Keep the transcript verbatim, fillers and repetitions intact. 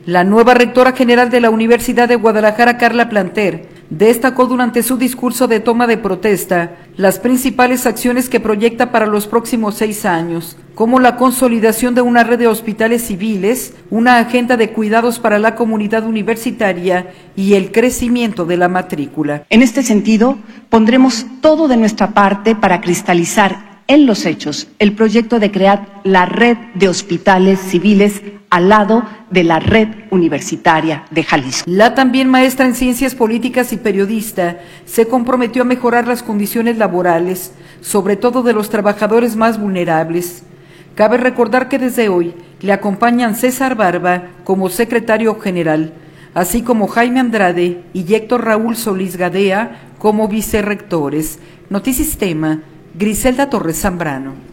La nueva rectora general de la Universidad de Guadalajara, Carla Planter, destacó durante su discurso de toma de protesta las principales acciones que proyecta para los próximos seis años, como la consolidación de una red de hospitales civiles, una agenda de cuidados para la comunidad universitaria y el crecimiento de la matrícula. En este sentido, pondremos todo de nuestra parte para cristalizar en los hechos el proyecto de crear la red de hospitales civiles al lado de la red universitaria de Jalisco. La también maestra en Ciencias Políticas y periodista se comprometió a mejorar las condiciones laborales, sobre todo de los trabajadores más vulnerables. Cabe recordar que desde hoy le acompañan César Barba como secretario general, así como Jaime Andrade y Héctor Raúl Solís Gadea como vicerrectores. Notisistema, Griselda Torres Zambrano.